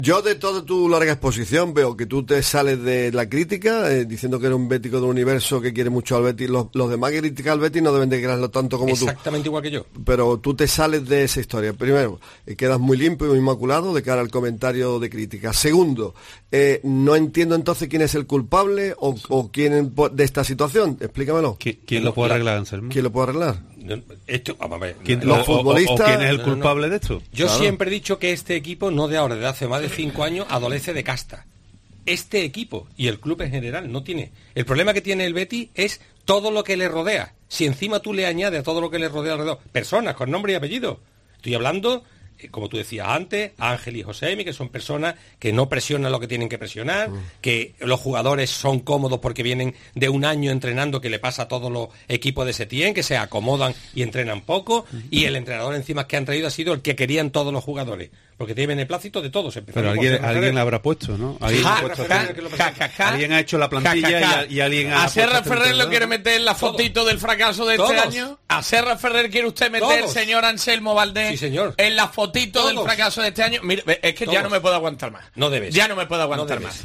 Yo de toda tu larga exposición veo que tú te sales de la crítica, diciendo que eres un bético del universo que quiere mucho al Betis. Los demás que critican al Betis no deben de quererlo tanto como tú. Exactamente igual que yo. Pero tú te sales de esa historia. Primero, quedas muy limpio y muy inmaculado de cara al comentario de crítica. Segundo, no entiendo entonces quién es el culpable o quién de esta situación. Explícamelo. ¿Quién lo puede arreglar, Anselmo? ¿Quién lo puede arreglar? Vamos a ver. Los futbolistas. ¿O quién es el culpable de esto? Yo siempre he dicho que este equipo, no de ahora, de hace más de 5 años, adolece de casta. Este equipo y el club en general no tiene. El problema que tiene el Betis es todo lo que le rodea. Si encima tú le añades a todo lo que le rodea alrededor, personas con nombre y apellido. Estoy hablando, como tú decías antes, Ángel y Josemi, que son personas que no presionan lo que tienen que presionar, que los jugadores son cómodos porque vienen de un año entrenando, que le pasa a todos los equipos de Setién, que se acomodan y entrenan poco, y el entrenador encima que han traído ha sido el que querían todos los jugadores, porque tiene beneplácito de todos. Pero alguien la habrá puesto, ¿no? Alguien ha hecho la plantilla y alguien ha... ¿A Serra Ferrer lo quiere meter en la fotito del fracaso de este año? ¿A Serra Ferrer quiere usted meter, señor Anselmo Valdés, sí, señor, en la fotito del fracaso de este año? Mire, es que ya no me puedo aguantar más. No debes. Ya no me puedo aguantar más.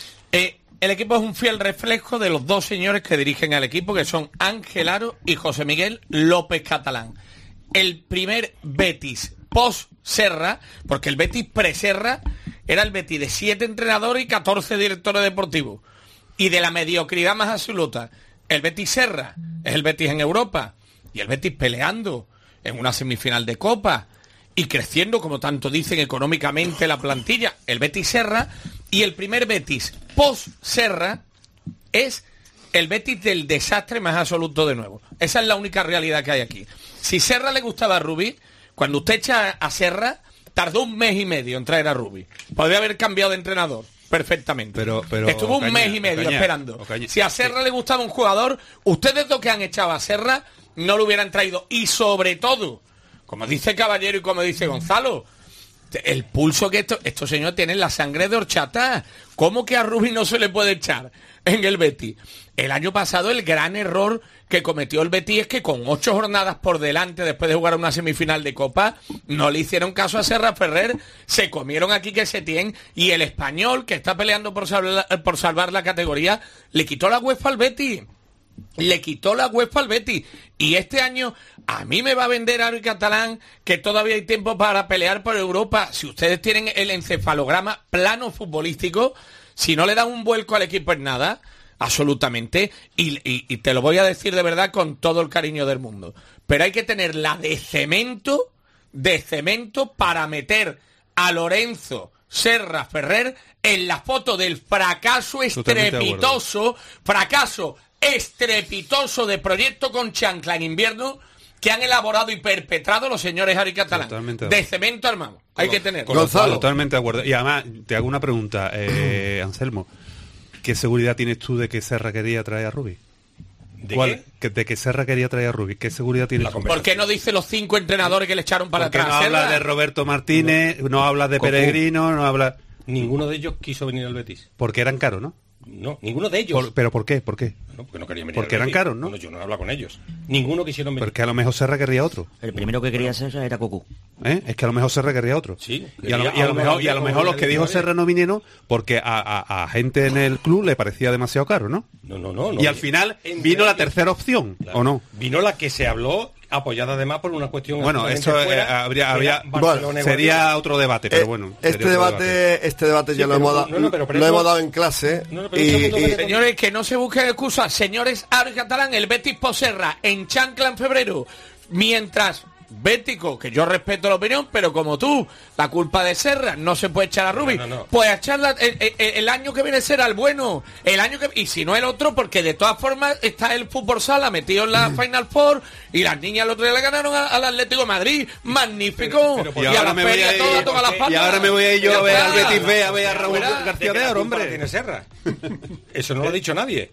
El equipo es un fiel reflejo de los dos señores que dirigen al equipo, que son Ángel Aro y José Miguel López Catalán. El primer Betis post-Serra, porque el Betis pre-Serra era el Betis de 7 entrenadores y 14 directores deportivos. Y de la mediocridad más absoluta, el Betis Serra es el Betis en Europa, y el Betis peleando en una semifinal de Copa, y creciendo, como tanto dicen, económicamente la plantilla, el Betis Serra, y el primer Betis post-Serra es el Betis del desastre más absoluto de nuevo. Esa es la única realidad que hay aquí. Si Serra le gustaba a Rubí, cuando usted echa a Serra, tardó 1 mes y medio en traer a Rubí. Podría haber cambiado de entrenador perfectamente. Pero estuvo un mes y medio esperando. Si a Serra le gustaba un jugador, ustedes dos que han echado a Serra no lo hubieran traído. Y sobre todo, como dice Caballero y como dice Gonzalo, el pulso que estos señores tienen, la sangre de horchata. ¿Cómo que a Rubí no se le puede echar en el Betis? El año pasado el gran error que cometió el Betis es que con 8 jornadas por delante, después de jugar una semifinal de Copa, no le hicieron caso a Serra Ferrer, se comieron aquí que Setién, y el Español, que está peleando por salvar la categoría, le quitó la UEFA al Betis. Le quitó la UEFA al Betis. Y este año a mí me va a vender Aro y Catalán que todavía hay tiempo para pelear por Europa. Si ustedes tienen el encefalograma plano futbolístico, si no le dan un vuelco al equipo en nada, absolutamente, y te lo voy a decir de verdad con todo el cariño del mundo, pero hay que tener la de cemento para meter a Lorenzo Serra Ferrer en la foto del fracaso estrepitoso de proyecto con chancla en invierno que han elaborado y perpetrado los señores Aro y Catalán. De cemento armado. Hay que tener. Gonzalo. Totalmente de acuerdo. Y además, te hago una pregunta, Anselmo. ¿Qué seguridad tienes tú de que Serra quería traer a Rubí? ¿De que Serra quería traer a Rubí? ¿Qué seguridad tienes tú? ¿Por qué no dice los 5 entrenadores que le echaron para atrás? No habla de Roberto Martínez, no habla de Peregrino, no habla... Ninguno de ellos quiso venir al Betis. Porque eran caros, ¿no? No, ninguno de ellos. ¿Pero por qué? ¿Por qué? No, porque no querían venir. Porque eran caros, ¿no? Bueno, yo no he hablado con ellos. Ninguno quisieron venir. Porque a lo mejor Serra querría otro. El primero que quería Serra era Cocu. Es que a lo mejor Serra querría otro. Sí. Y a lo mejor los que dijo Serra no vinieron porque a gente en el club le parecía demasiado caro, ¿no? No. Y al final vino la tercera opción, claro. ¿O no? Vino la que se habló, apoyada además por una cuestión... Bueno, eso sería otro debate, pero bueno. Este debate ya lo hemos dado en clase. Señores, que no se busquen excusas. Señores Aro y Catalán, el Betis poserra en chancla en febrero. Mientras... Bético, que yo respeto la opinión, pero como tú, la culpa de Serra no se puede echar a Rubí. No. Pues echarla el año que viene será el bueno, y si no el otro, porque de todas formas está el fútbol sala metido en la Final Four y las niñas el otro día le ganaron al Atlético de Madrid, magnífico. Y a la feria toda las patas. Y ahora me voy a ir yo a ver al Betis B, a ver a Raúl García de Oro, hombre. Tiene Serra. Eso no lo ha dicho nadie.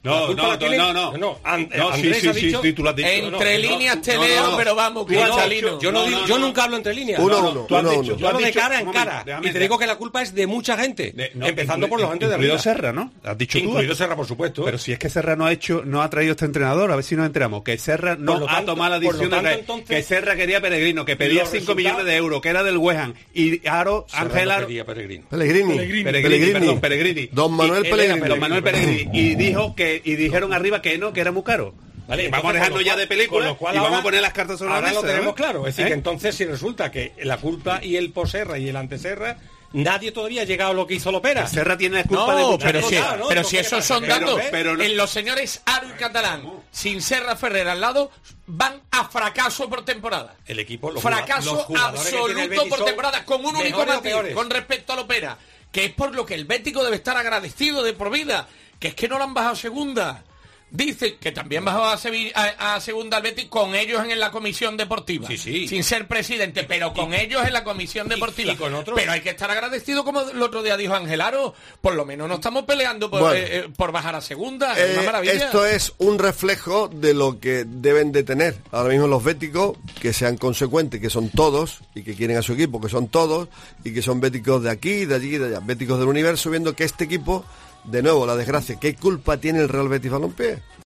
Andrés ha dicho, tú lo has dicho. Entre líneas te leo, pero vamos, yo nunca hablo entre líneas. Uno. Yo hablo de cara en cara. Y te digo que la culpa es de mucha gente, empezando por los gente de arriba. Serra, ¿no? Has dicho tú. Incluido Serra, por supuesto. Pero si es que Serra no ha traído este entrenador, a ver si nos enteramos, que Serra no ha tomado la decisión de que Serra quería Peregrino, que pedía 5 millones de euros, que era del West Ham, y Ángel Aro... Pellegrini. Don Manuel Pellegrini. Y dijeron arriba que no, que era muy caro. Vale, vamos a dejarnos ya de películas y vamos a poner las cartas sobre la mesa. Ahora lo tenemos claro. Es decir, que entonces si resulta que la culpa y el poserra y el anteserra, nadie todavía ha llegado a lo que hizo Lopera. Serra tiene la culpa de muchas cosas. Pero si esos son datos, en los señores Aro y Catalán, sin Serra Ferrer al lado, van a fracaso por temporada. El equipo, fracaso absoluto por temporada, con un único matiz con respecto a Lopera, que es por lo que el bético debe estar agradecido de por vida, que es que no lo han bajado a segunda. Dice que también bajó a segunda al Betis con ellos en la comisión deportiva, sin ser presidente, pero con ellos en la comisión deportiva. Pero hay que estar agradecido, como el otro día dijo Ángel Aro, por lo menos no estamos peleando por bajar a segunda. Es una maravilla. Esto es un reflejo de lo que deben de tener ahora mismo los béticos, que sean consecuentes, que son todos, y que quieren a su equipo, que son todos, y que son béticos de aquí, de allí, de allá, béticos del universo, viendo que este equipo, de nuevo, la desgracia, ¿qué culpa tiene el Real Betis Balompié?